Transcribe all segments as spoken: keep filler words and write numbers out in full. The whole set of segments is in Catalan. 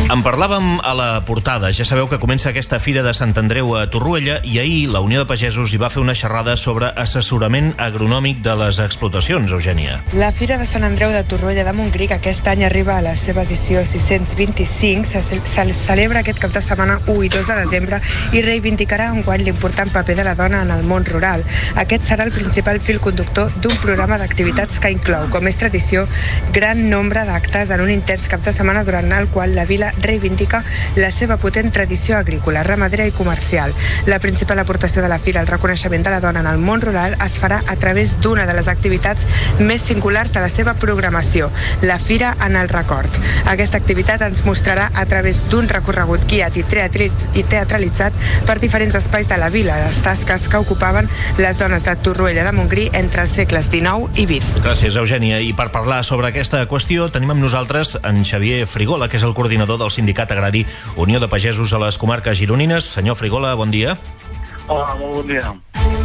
En parlàvem a la portada. Ja sabeu que comença aquesta Fira de Sant Andreu a Torroella i ahir la Unió de Pagesos hi va fer una xerrada sobre assessorament agronòmic de les explotacions, Eugènia. La Fira de Sant Andreu de Torroella de Montgrí, que aquest any arriba a la seva edició sis-cents vint-i-cinc, se, se celebra aquest cap de setmana u i dos de desembre i reivindicarà enguany l'important paper de la dona en el món rural. Aquest serà el principal fil conductor d'un programa d'activitats que inclou, com és tradició, gran nombre d'actes en un intens cap de setmana durant el qual la vila reivindica la seva potent tradició agrícola, ramadera i comercial. La principal aportació de la Fira al reconeixement de la dona en el món rural es farà a través d'una de les activitats més singulars de la seva programació, la Fira en el Record. Aquesta activitat ens mostrarà a través d'un recorregut guiat i teatralitzat per diferents espais de la vila, les tasques que ocupaven les dones de Torroella de Montgrí entre els segles dinou i vint. Gràcies, Eugènia. I per parlar sobre aquesta qüestió tenim amb nosaltres en Xavier Frigola, que és el coordinador del Sindicat Agrari Unió de Pagesos a les comarques gironines. Senyor Frigola, bon dia. Hola, molt bon dia.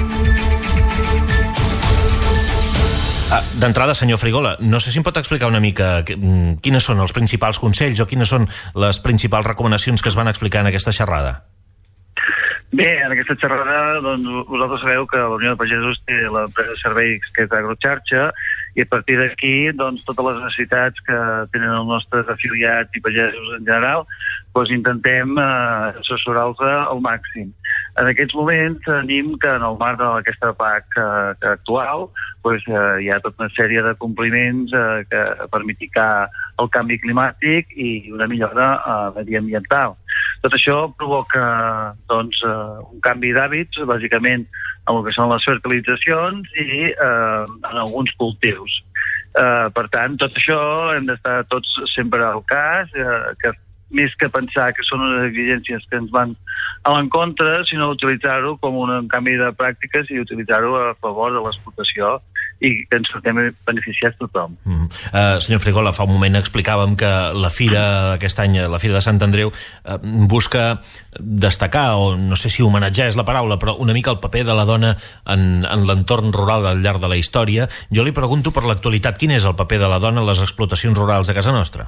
D'entrada, senyor Frigola, no sé si em pot explicar una mica quines són els principals consells o quines són les principals recomanacions que es van explicar en aquesta xerrada. Bé, en aquesta xerrada, doncs, vosaltres sabeu que la Unió de Pagesos té l'empresa de serveis que és Agroxarxa, i a partir d'aquí, doncs, totes les necessitats que tenen els nostres afiliats i pagesos en general, doncs intentem eh, assessorar-los al màxim. En aquests moments tenim que en el marc d'aquesta P A C eh, actual doncs, eh, hi ha tota una sèrie de compliments eh, que, per mitigar el canvi climàtic i una millora eh, mediambiental. Tot això provoca doncs, eh, un canvi d'hàbits, bàsicament en el que són les fertilitzacions i eh, en alguns cultius. Eh, per tant, tot això hem d'estar tots sempre al cas, eh, que més que pensar que són unes exigències que ens van a l'encontre, sinó utilitzar-ho com un canvi de pràctiques i utilitzar-ho a favor de l'explotació i que ens sortim beneficiats tothom. Mm. Uh, senyor Frigola, fa un moment explicàvem que la Fira aquest any, la Fira de Sant Andreu, uh, busca destacar, o no sé si homenatjar és la paraula, però una mica el paper de la dona en, en l'entorn rural al llarg de la història. Jo li pregunto per l'actualitat, quin és el paper de la dona en les explotacions rurals de casa nostra?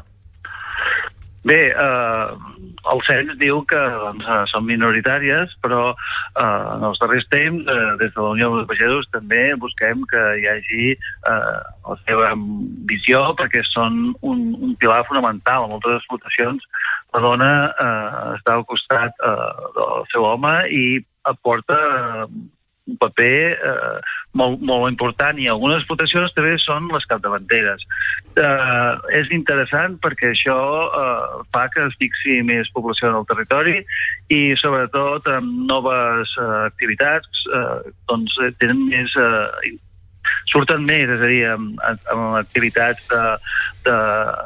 Bé, eh, el cens diu que doncs, són minoritàries, però eh, en els darrers temps, eh, des de la Unió de Pagesos, també busquem que hi hagi eh, la seva visió, perquè són un, un pilar fonamental. En moltes explotacions la dona eh, està al costat eh, del seu home i aporta eh, un paper eh, molt, molt important, i algunes explotacions també són les capdavanteres. Eh, és interessant perquè això eh, fa que es fixi més població en el territori i sobretot amb noves eh, activitats eh, doncs tenen més eh, surten més, és a dir, amb, amb activitats de, de,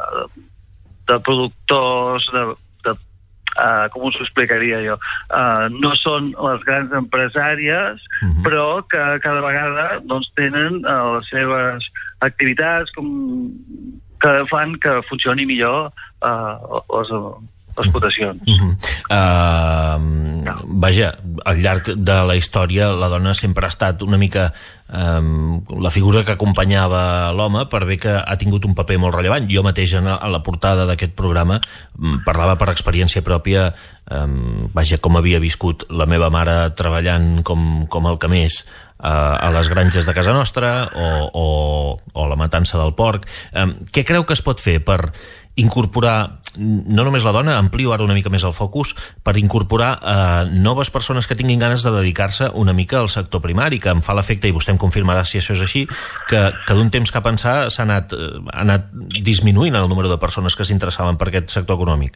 de productors, de Uh, com us ho explicaria jo, uh, no són les grans empresàries, uh-huh. però que cada vegada doncs, tenen uh, les seves activitats com, que fan que funcioni millor uh, les explotacions. Uh-huh. Uh, vaja, al llarg de la història la dona sempre ha estat una mica Um, la figura que acompanyava l'home, per bé que ha tingut un paper molt rellevant. Jo mateix a la portada d'aquest programa um, parlava per experiència pròpia, um, vaja, com havia viscut la meva mare treballant com, com el que més uh, a les granges de casa nostra o, o, o la matança del porc. Um, què creu que es pot fer per incorporar, no només la dona, amplio ara una mica més el focus, per incorporar eh, noves persones que tinguin ganes de dedicar-se una mica al sector primari, que em fa l'efecte, i vostè em confirmarà si això és així, que, que d'un temps cap ençà s'ha anat, eh, ha anat disminuint el número de persones que s'interessaven per aquest sector econòmic.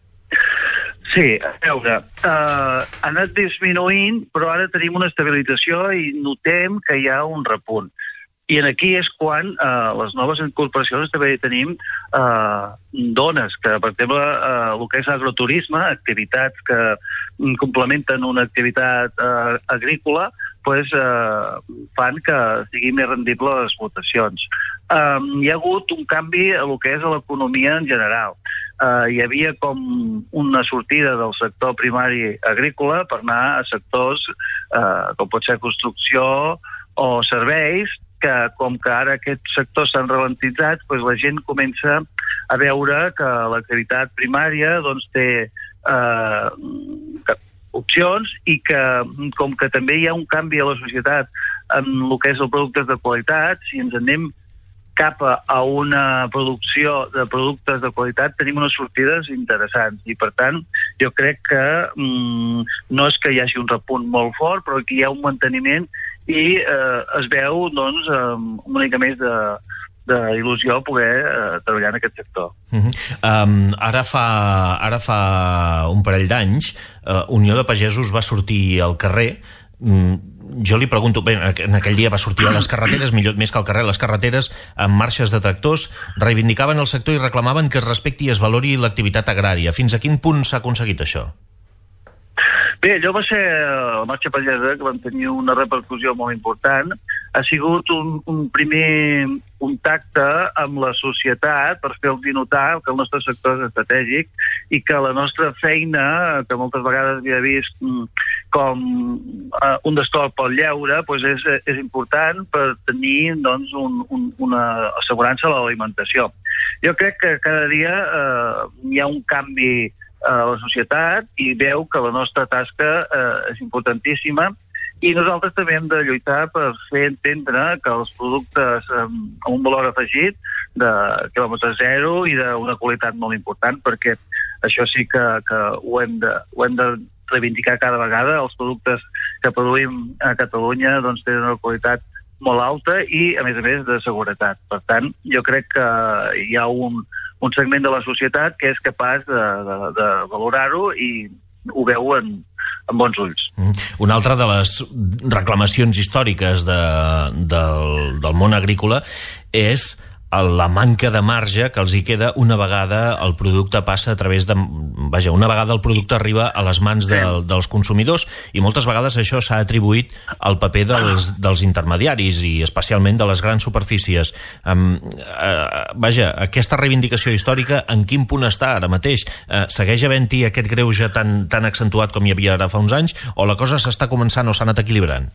Sí, a veure, uh, ha anat disminuint, però ara tenim una estabilització i notem que hi ha un repunt. I aquí és quan eh, les noves incorporacions també tenim eh, dones que, per exemple, eh, el que és agroturisme, activitats que complementen una activitat eh, agrícola, pues, eh, fan que sigui més rendible les explotacions. Eh, hi ha hagut un canvi a el que és l'economia en general. Eh, hi havia com una sortida del sector primari agrícola per anar a sectors eh, com pot ser construcció o serveis, que com que ara aquests sectors s'han ralentitzat, doncs la gent comença a veure que l'activitat primària doncs, té eh, opcions i que, com que també hi ha un canvi a la societat en el que és els productes de qualitat, si ens anem cap a una producció de productes de qualitat tenim unes sortides interessants i per tant jo crec que mm, no és que hi hagi un repunt molt fort però aquí hi ha un manteniment i eh, es veu doncs eh, una mica més de d'il·lusió poder eh, treballar en aquest sector. Uh-huh. um, ara, fa, ara fa un parell d'anys uh, Unió de Pagesos va sortir al carrer. mm, Jo li pregunto, bé, en aquell dia va sortir a les carreteres, millor més que al carrer, les carreteres amb marxes de tractors, reivindicaven el sector i reclamaven que es respecti i es valori l'activitat agrària. Fins a quin punt s'ha aconseguit això? Bé, allò va ser la marxa pagesa, que vam tenir una repercussió molt important. Ha sigut un, un primer contacte amb la societat per fer-los notar que el nostre sector és estratègic i que la nostra feina, que moltes vegades havia vist com uh, un destorb pel lleure, doncs és, és important per tenir doncs, un, un, una assegurança a l'alimentació. Jo crec que cada dia uh, hi ha un canvi a la societat i veu que la nostra tasca eh, és importantíssima i nosaltres també hem de lluitar per fer entendre que els productes eh, amb un valor afegit de quilòmetre zero i d'una qualitat molt important perquè això sí que, que ho, hem de, ho hem de reivindicar cada vegada. Els productes que produïm a Catalunya doncs, tenen una qualitat molt alta i, a més a més, de seguretat. Per tant, jo crec que hi ha un, un segment de la societat que és capaç de, de, de valorar-ho i ho veuen amb bons ulls. Mm. Una altra de les reclamacions històriques de, del, del món agrícola és la manca de marge que els hi queda una vegada el producte passa a través de... Vaja, una vegada el producte arriba a les mans de, dels consumidors i moltes vegades això s'ha atribuït al paper dels, dels intermediaris i especialment de les grans superfícies. Um, uh, vaja, aquesta reivindicació històrica en quin punt està ara mateix? Uh, segueix havent-hi aquest greuge tan, tan accentuat com hi havia ara fa uns anys o la cosa s'està començant o s'ha anat equilibrant?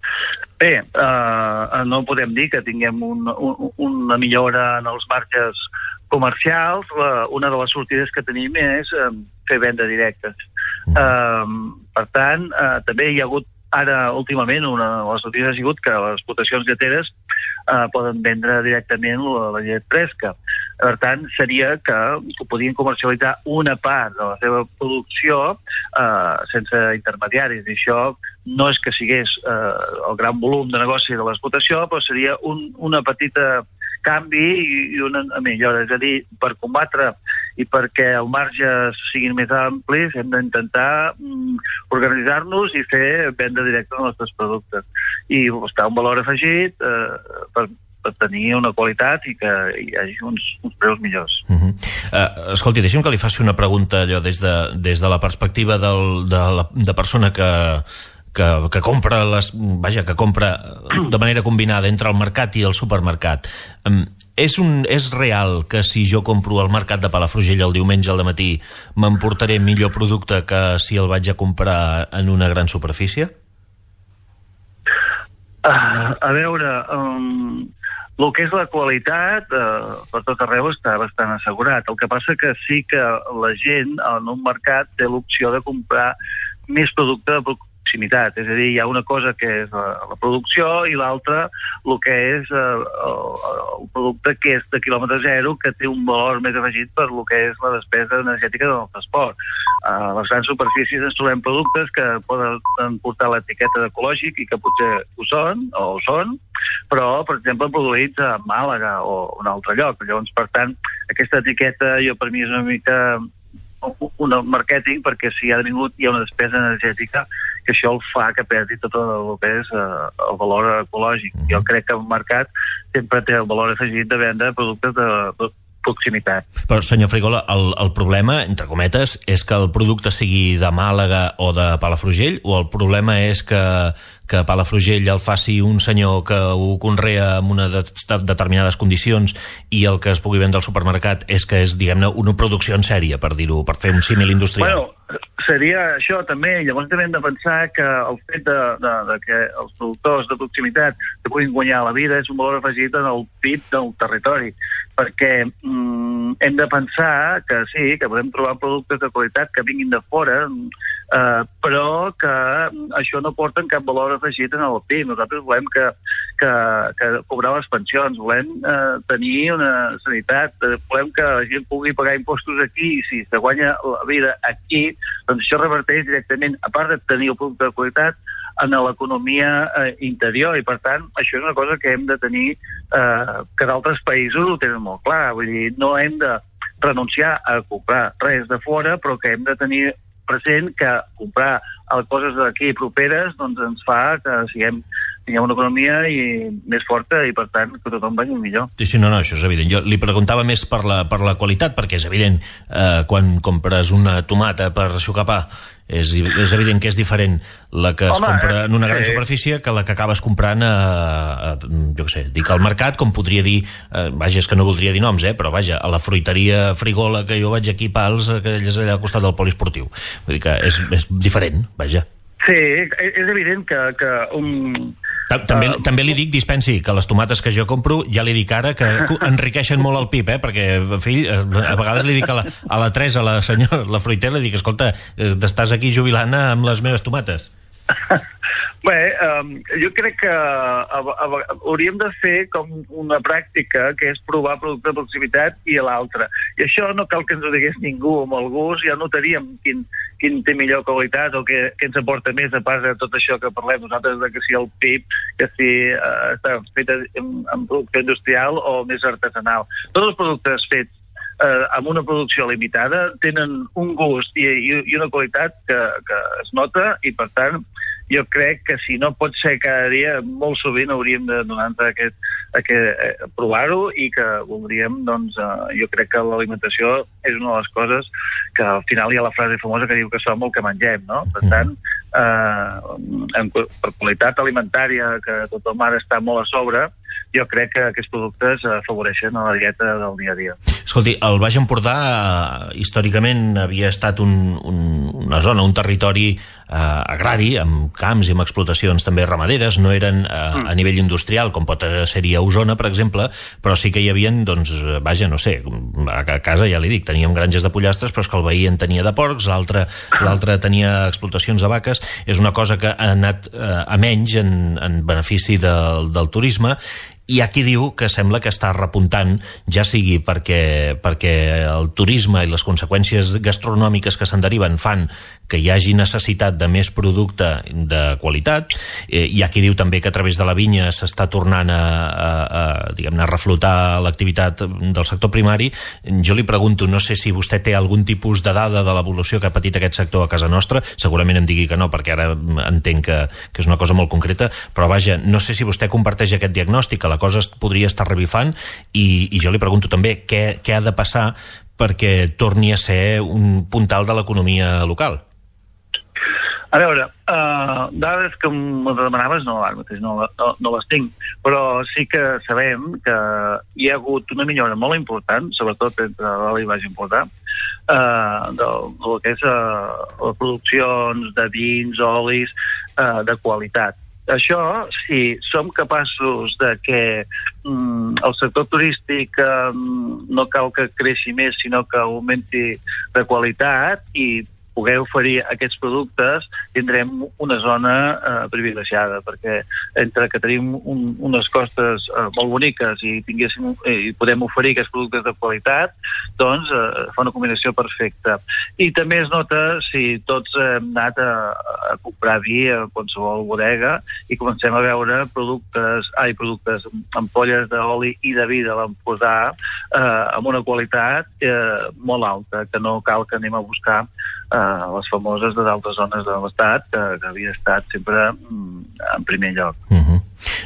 Bé, eh, no podem dir que tinguem un, un, una millora en els marges comercials. La, una de les sortides que tenim és eh, fer venda directes. Eh, per tant, eh, també hi ha hagut ara, últimament, una de les sortides ha sigut que les explotacions lleteres eh, poden vendre directament la, la llet fresca. Per tant, seria que, que podien comercialitzar una part de la seva producció eh, sense intermediaris. I això no és que sigués eh, el gran volum de negoci de l'explotació, però seria un, una petita canvi i, i una millora. És a dir, per combatre i perquè els marges siguin més amplis hem d'intentar mm, organitzar-nos i fer venda directa dels nostres productes. I està un valor afegit eh, per per tenir una qualitat i que hi hagi uns, uns preus millors. Uh-huh. uh, escolti, deixi'm que li faci una pregunta allò des de, des de la perspectiva del, de la de persona que, que, que compra les, vaja, que compra de manera combinada entre el mercat i el supermercat. Um, és, un, és real que si jo compro al mercat de Palafrugell el diumenge al dematí m'emportaré millor producte que si el vaig a comprar en una gran superfície? Uh, a veure... Um... El que és la qualitat, eh, per tot arreu està bastant assegurat. El que passa que sí que la gent en un mercat té l'opció de comprar més producte de proximitat. És a dir, hi ha una cosa que és la, la producció i l'altra el que és eh, el, el producte que és de quilòmetre zero, que té un valor més afegit per el que és la despesa energètica del transport. A les grans superfícies ens trobem productes que poden portar l'etiqueta d'ecològic i que potser ho són, o ho són, però, per exemple, produïts a Màlaga o un altre lloc. Llavors, per tant, aquesta etiqueta jo per mi és una mica un màrqueting perquè si ha vingut hi ha una despesa energètica que això el fa que perdi tot el que és eh, el valor ecològic. Jo crec que el mercat sempre té el valor afegit de vendre productes de, de proximitat. Però, senyor Frigola, el, el problema, entre cometes, és que el producte sigui de Màlaga o de Palafrugell, o el problema és que, que Palafrugell el faci un senyor que ho conrea en una de, de determinades condicions i el que es pugui vendre al supermercat és que és, diguem-ne, una producció en sèrie, per dir-ho, per fer un símil industrial? Bueno, seria això també. Llavors també hem de pensar que el fet de, de, de que els productors de proximitat que puguin guanyar la vida és un valor afegit en el P I B del territori, perquè mm, hem de pensar que sí, que podem trobar productes de qualitat que vinguin de fora, eh, però que això no porta cap valor afegit en el P I B. Nosaltres volem que, que, que cobrar les pensions, volem eh, tenir una sanitat, eh, volem que la gent pugui pagar impostos aquí, i si se guanya la vida aquí, doncs això reverteix directament, a part de tenir el producte de qualitat, en l'economia eh, interior, i per tant això és una cosa que hem de tenir, eh, que d'altres països ho tenen molt clar, vull dir, no hem de renunciar a comprar res de fora, però que hem de tenir present que comprar coses d'aquí properes doncs ens fa que siguem tinguem una economia i més forta i, per tant, que tothom vagi millor. Sí, sí, no, no, això és evident. Jo li preguntava més per la, per la qualitat, perquè és evident, eh, quan compres una tomata per sucar pa, és, és evident que és diferent la que es Home, compra en una gran sí. superfície que la que acabes comprant a, a, jo què sé, dic al mercat, com podria dir, eh, vaja, és que no voldria dir noms, eh, però vaja, a la fruiteria Frigola, que jo vaig aquí pals, aquelles allà al costat del poliesportiu. Vull dir que és, és diferent, vaja. Sí, és evident que, que un... També, uh, també li dic, dispensi, que les tomates que jo compro, ja li dic ara que enriqueixen molt el P I B, eh? Perquè, fill, a vegades li dic a la, a la Teresa, a la senyora, la fruitera, li dic, escolta, t'estàs aquí jubilant amb les meves tomates. Bé, um, jo crec que a, a, a, hauríem de fer com una pràctica que és provar producte de proximitat i l'altre. I això no cal que ens ho digués ningú amb el gust, ja notaríem quin, quin té millor qualitat o què, què ens aporta més a part de tot això que parlem nosaltres, de que si el P I B, que si uh, està fet en, en producte industrial o més artesanal. Tots els productes fets eh, amb una producció limitada tenen un gust i, i, i una qualitat que, que es nota, i per tant jo crec que si no pot ser cada dia, molt sovint hauríem de donar-nos aquest, aquest, eh, provar-ho, i que voldríem, doncs, eh, jo crec que l'alimentació és una de les coses que al final hi ha la frase famosa que diu que som el que mengem, no? Per tant, eh, en, per qualitat alimentària, que tothom ara està molt a sobre, jo crec que aquests productes afavoreixen a la dieta del dia a dia. Escolti, el Baix Empordà eh, històricament havia estat un, un, una zona, un territori eh, agrari, amb camps i amb explotacions també ramaderes, no eren eh, mm. a nivell industrial, com pot ser-hi a Osona, per exemple, però sí que hi havia, doncs, vaja, no sé, a casa ja li dic, teníem granges de pollastres, però és que el veí en tenia de porcs, l'altre l'altre tenia explotacions de vaques. És una cosa que ha anat eh, a menys en, en benefici del, del turisme, i hi ha qui diu que sembla que està repuntant, ja sigui perquè, perquè el turisme i les conseqüències gastronòmiques que se'n deriven fan que hi hagi necessitat de més producte de qualitat. Eh, hi ha qui diu també que a través de la vinya s'està tornant a, a, a, diguem-ne, a reflotar l'activitat del sector primari. Jo li pregunto, no sé si vostè té algun tipus de dada de l'evolució que ha patit aquest sector a casa nostra, segurament em digui que no, perquè ara entenc que, que és una cosa molt concreta, però vaja, no sé si vostè comparteix aquest diagnòstic, que la cosa es podria estar revifant, i, i jo li pregunto també què, què ha de passar perquè torni a ser un puntal de l'economia local. A veure, uh, dades que me demanaves no, ara mateix no, no, no les tinc, però sí que sabem que hi ha hagut una millora molt important, sobretot entre l'Alt i Baix Empordà, uh, del, del que és uh, les produccions de vins, olis, uh, de qualitat. Això, si som capaços de que mm, el sector turístic um, no cal que creixi més, sinó que augmenti de qualitat i poder oferir aquests productes, tindrem una zona eh, privilegiada, perquè entre que tenim un, unes costes eh, molt boniques i tinguéssim eh, i podem oferir aquests productes de qualitat, doncs eh, fa una combinació perfecta. I també es nota si tots hem anat a, a comprar vi a qualsevol bodega i comencem a veure productes, ai, productes, ampolles d'oli i de vi de l'Empordà eh, amb una qualitat eh, molt alta, que no cal que anem a buscar Uh, les famoses de d'altres zones de l'Estat que, que havia estat sempre mm, en primer lloc. Uh-huh.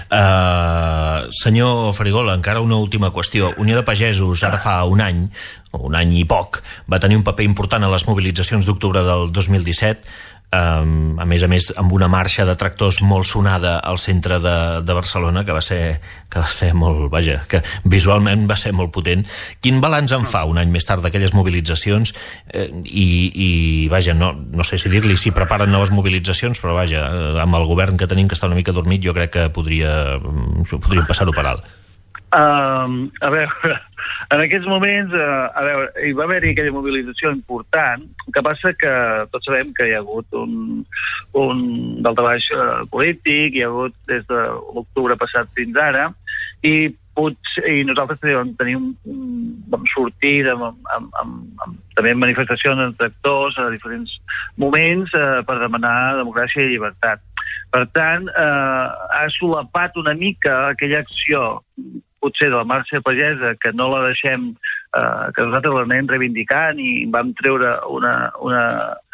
Uh, senyor Farigola, encara una última qüestió. Unió de Pagesos ara fa un any, o un any i poc, va tenir un paper important a les mobilitzacions d'octubre del dos mil disset, Um, a més a més amb una marxa de tractors molt sonada al centre de, de Barcelona, que va ser que va ser molt, vaja, que visualment va ser molt potent. Quin balanç en fa un any més tard d'aquelles mobilitzacions? Eh, i, i vaja, no, no sé si dir-li si preparen noves mobilitzacions, però vaja, amb el govern que tenim, que està una mica dormit, jo crec que podria, podríem passar-ho per alt. Uh, a veure, en aquests moments, uh, a veure, hi va haver-hi aquella mobilització important, el que passa que tots sabem que hi ha hagut un, un daltabaix uh, polític, hi ha hagut des de l'octubre passat fins ara, i potser, i nosaltres tenim, vam sortir amb, amb, amb, amb, també en manifestacions entre actors a diferents moments uh, per demanar democràcia i llibertat. Per tant, uh, ha solapat una mica aquella acció potser de la marxa pagesa, que no la deixem, eh, que nosaltres l'anem reivindicant i vam treure una, una,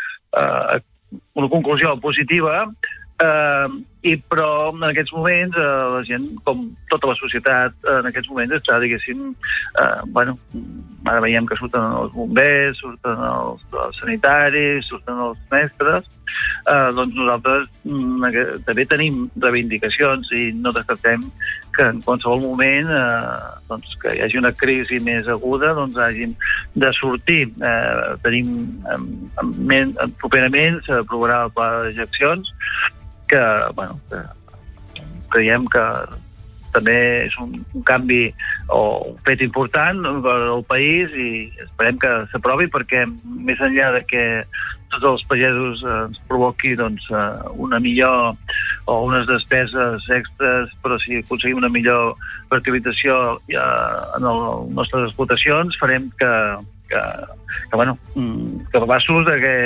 eh, una conclusió positiva, eh, i però en aquests moments eh, la gent, com tota la societat, eh, en aquests moments està, diguéssim, eh, bueno, ara veiem que surten els bombers, surten els, els sanitaris, surten els mestres, eh, doncs nosaltres mm, també tenim reivindicacions i no descartem que en qualsevol moment eh, doncs que hi hagi una crisi més aguda, doncs hagin de sortir. Eh, tenim en, en, en, properament s'aprovarà el pla d'accions que, bueno, que creiem que també és un, un canvi o un fet important per al país i esperem que s'aprovi perquè més enllà de que tots els pagesos eh, ens provoqui doncs, eh, una millor o unes despeses extres, però si aconseguim una millor fertilització eh, en el, les nostres explotacions farem que, que, que, bueno, que capaços de que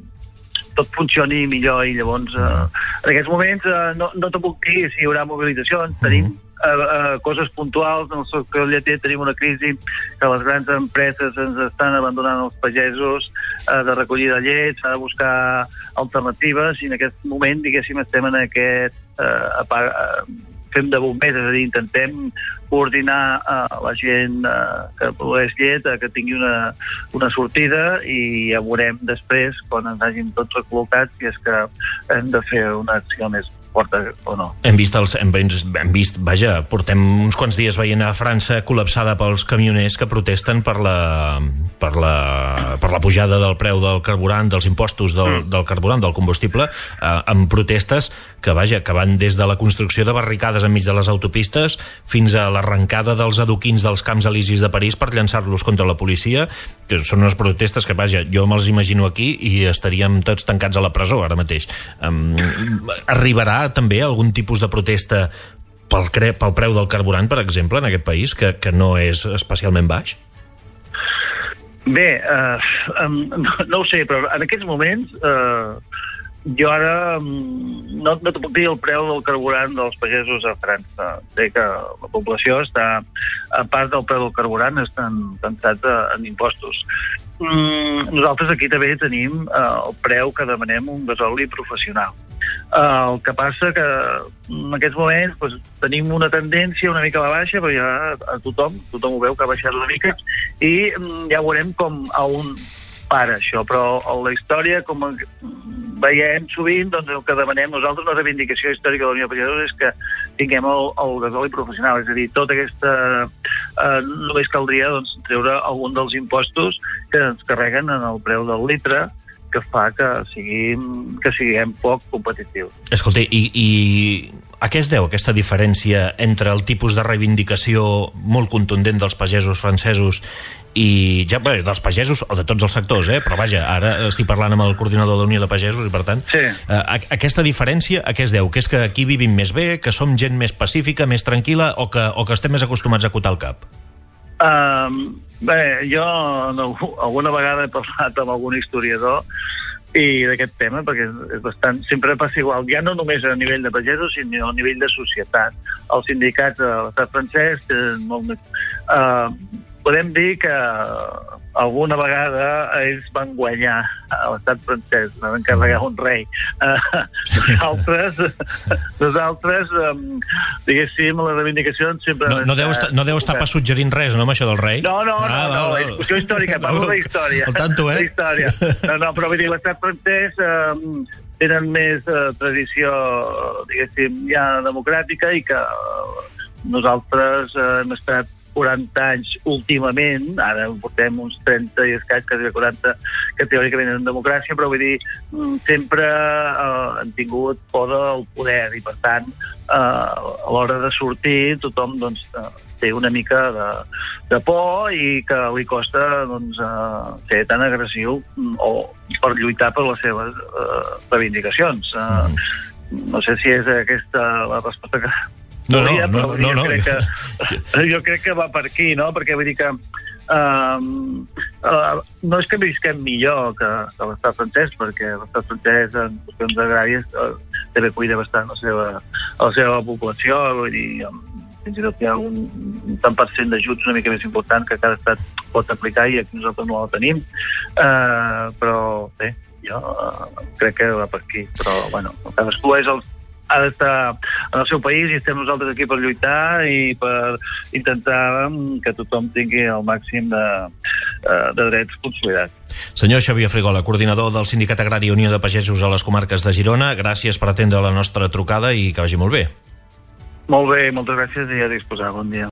tot funcioni millor i llavors eh, en aquests moments eh, no, no te puc dir si hi haurà mobilitzacions, tenim eh, eh, coses puntuals, en el sector lleter tenim una crisi que les grans empreses ens estan abandonant els pagesos eh, de recollida de llet, s'ha de buscar alternatives i en aquest moment, diguéssim, estem en aquest eh, apag, eh, fem de bombers, és a dir, intentem coordinar uh, la gent uh, que produeix llet, uh, que tingui una, una sortida i ja veurem després, quan ens hagin tots recol·locats, si és que hem de fer una acció més forta o no. Hem vist, els, hem, hem vist, vaja, portem uns quants dies veient a França col·lapsada pels camioners que protesten per la, per la, per la pujada del preu del carburant, dels impostos del, mm. del carburant, del combustible, eh, amb protestes que, vaja, que van des de la construcció de barricades enmig de les autopistes fins a l'arrencada dels adoquins dels Camps Elisis de París per llançar-los contra la policia, que són unes protestes que, vaja, jo me'ls imagino aquí i estaríem tots tancats a la presó ara mateix. Um, arribarà també algun tipus de protesta pel, cre pel preu del carburant, per exemple, en aquest país, que, que no és especialment baix? Bé, uh, um, no, no ho sé, però en aquests moments uh, jo ara um, no, no te puc dir el preu del carburant dels pagesos a França. Sé que la població està, a part del preu del carburant, estan pensats en impostos. Mm, nosaltres aquí també tenim uh, el preu que demanem un gasoli professional. Uh, el que passa que en aquests moments pues, tenim una tendència una mica a la baixa, però ja a tothom, tothom ho veu que ha baixat una mica i um, ja veurem com a un para això, però a la història, com veiem sovint, doncs el que demanem nosaltres, una reivindicació històrica de la Unió de Pagesos és que tinguem el, el gasoli professional, és a dir, tota aquesta... Eh, només caldria doncs, treure algun dels impostos que ens carreguen en el preu del litre, que fa que siguin, que siguem poc competitius. Escolta, i, i a què es deu aquesta diferència entre el tipus de reivindicació molt contundent dels pagesos francesos i ja, bé, dels pagesos o de tots els sectors, eh? Però vaja, ara estic parlant amb el coordinador de la Unió de Pagesos i per tant, sí. eh, aquesta diferència a què es deu? Que és que aquí vivim més bé, que som gent més pacífica, més tranquil·la o que, o que estem més acostumats a acotar el cap? Um, bé, jo no, alguna vegada he parlat amb algun historiador i d'aquest tema, perquè és, és bastant, sempre passa igual, ja no només a nivell de pagesos, sinó a nivell de societat. Els sindicats de l'estat francès tenen molt més... Uh, podem dir que alguna vegada ells van guanyar a l'estat francès, van encarregar un rei. Uh, nosaltres, nosaltres um, diguéssim, les reivindicacions sempre... No, no, deu estar, no deu estar pas suggerint res, no, amb això del rei? No, no, ah, no, val, no, val. la discussió històrica, parlo de història. Al tanto, eh? De història. No, no, però vull dir, l'estat francès um, tenen més uh, tradició, diguéssim, ja democràtica i que uh, nosaltres uh, hem estat quaranta anys últimament, ara portem uns trenta i escaig, quasi quaranta, que teòricament en democràcia, però vull dir, sempre eh, han tingut por del poder i, per tant, eh, a l'hora de sortir tothom doncs, eh, té una mica de, de por i que li costa doncs, eh, ser tan agressiu o per lluitar per les seves eh, reivindicacions. Eh, no sé si és aquesta la resposta que... No, no, volia, no, no, no. Jo, crec que, jo crec que va per aquí, no? Perquè vull dir que Uh, uh, no és que visquem millor que, que l'estat francès, perquè l'estat francès en qüestions agràries uh, també cuida bastant la seva, la seva població, vull dir, um, fins i tot hi ha un, un tant per cent d'ajuts una mica més important que cada estat pot aplicar i aquí nosaltres no la tenim, uh, però bé, jo uh, crec que va per aquí, però bueno, cadascú és el ha d'estar en el seu país i estem nosaltres aquí per lluitar i per intentar que tothom tingui el màxim de, de drets consolidats. Senyor Xavier Frigola, coordinador del Sindicat Agrari Unió de Pagesos a les comarques de Girona, gràcies per atendre la nostra trucada i que vagi molt bé. Molt bé, moltes gràcies i a disposar. Bon dia.